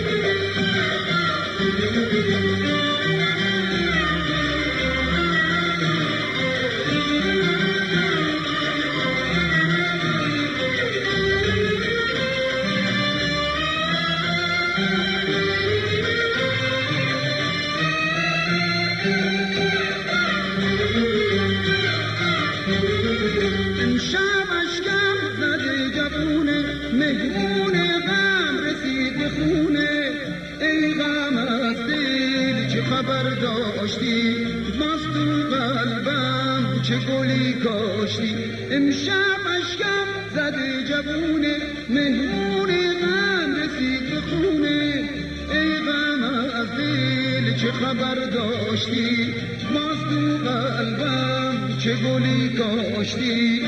خبر داشتی باز تو قلبم چه گلی کاشتی. امشب اشکم زده جوونه مهمون غم رسید به خونه. ای غم از دل چه خبر داشتی باز تو قلبم چه گلی کاشتی.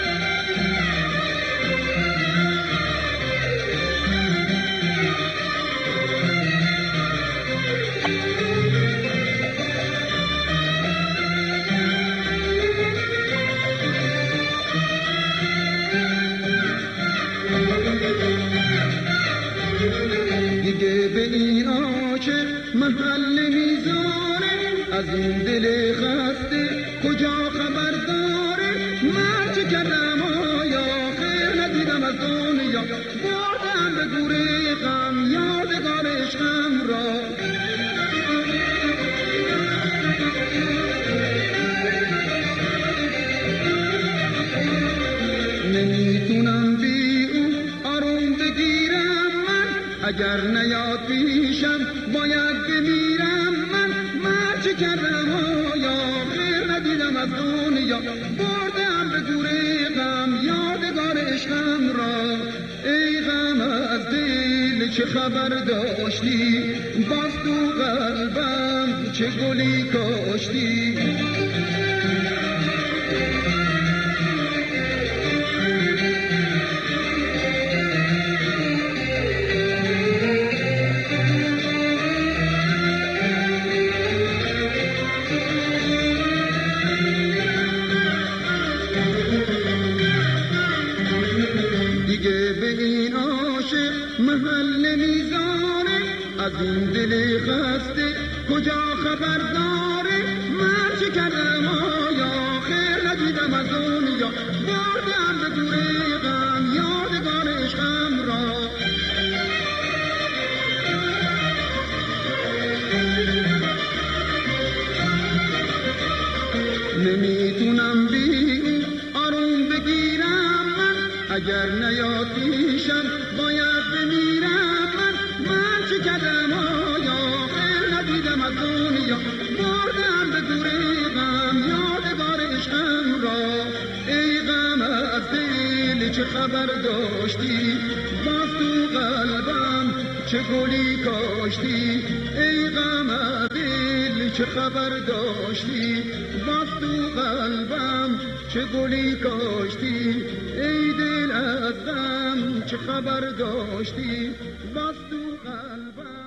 دیگه به این آچه محل میزاره از این دل خسته کجا خبر داره. من چه کردم آیا خیر ندیدم از دنیا بردم به گوره غم یادگار عشقم را. نمیتونم بی اون آروم بگیرم من اگر نیاد پیشم باید بمیرم من. چه کردم آیا خیر ندیدم از دنیا بردم به گوره غم یادگار عشقم را. ای غم از دل چه خبر داشتی باز تو قلبم چه گلی کاشتی. دیگه به این عاشق محل میزاره از این دل خسته کجا خبر داره. من چه کردم آیا خیر ندیدم از دنیا بردم به گوره غم یادگار عشقم را. نمیتونم بی آروم بگیرم من اگر نیاد پیشم باید بمیرم من. چه کردم آیا خیر ندیدم از دنیا بردم به گوره غم یادگار عشقم را. ای غم از دل چه خبر داشتی باز تو قلبم چه گلی کاشتی. ای غم از دل چه خبر داشتی باز تو قلبم چه گلی کاشتی. ای دل از غم چه خبر داشتی باز تو قلبم